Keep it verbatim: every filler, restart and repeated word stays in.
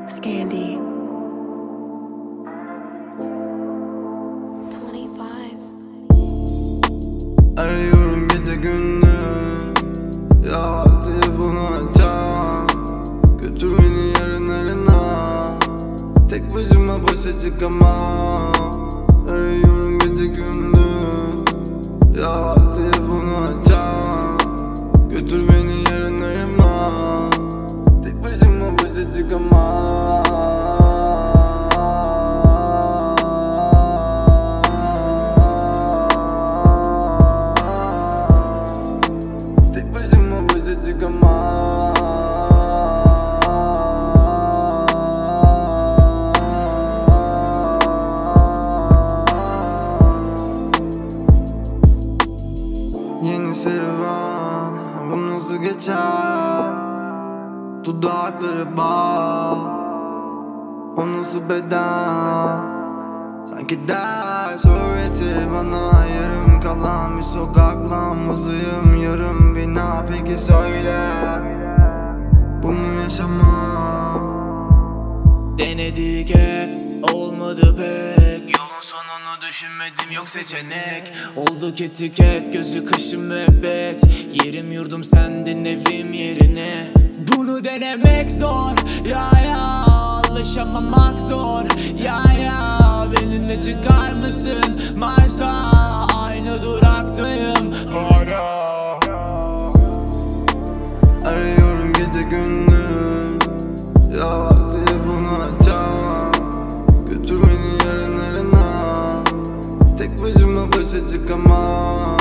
Scandy. Arıyorum gece gündüz, ya telefonu açan. Götür beni yarınlarına, tek başıma başa çıkamam. Arıyorum gece gündüz, ya telefonu açan. Götür beni yarınlarıma, tek başıma başa çıkamam. Tek başıma başa çıkamam. Yeni serüven, bu nasıl geçer? Dudakları bal, o nasıl beden? Sanki ders öğretir bana yarım kalan bir sokak lambasıyım, yarım bina. Peki söyle, bu mu yaşamak? Denedik hep, olmadı pek. Yolun sonunu düşünmedim, yok seçenek. Oldu ki tüket, gözü kaşım müebbet. Yerim yurdum sendin, evim yerine. Bunu denemek zor, ya ya. Alışamamak zor, ya ya. Benimle çıkar mısın Mars'a? Aynı duraktayım hala. Arıyorum gece gündüz, ya telefonu açan. Götür beni yarınlarına, tek başıma başa çıkamam.